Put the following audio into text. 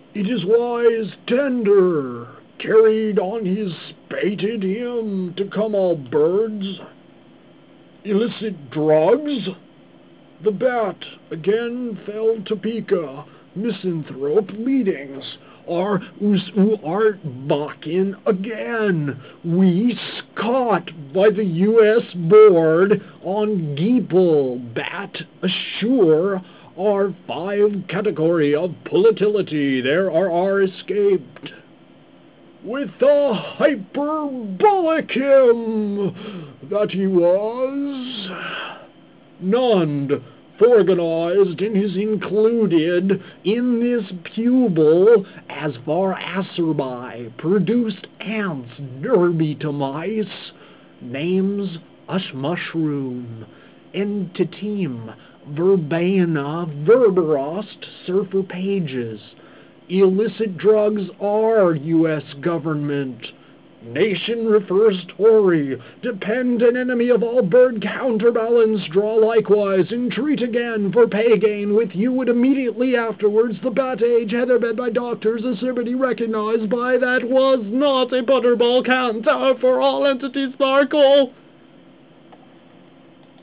It is wise tender, carried on his spated him to come all birds. Illicit drugs? The bat again fell to Pika. Misanthrope leadings are us art Bakken again. We caught by the U.S. board on Geeple bat assure our 5 category of volatility there are escaped. With the hyperbolic him that he was, none organized in his included in this pupil as far acerbi produced ants derby to mice names us mushroom entitim verbena verberost surfer pages. Illicit drugs are U.S. government. Nation refers Tory. Depend an enemy of all bird counterbalance. Draw likewise. Entreat again for pay gain with you would immediately afterwards the bat age heatherbed by doctors acerbity recognized by that was not a butterball canter for all entities sparkle.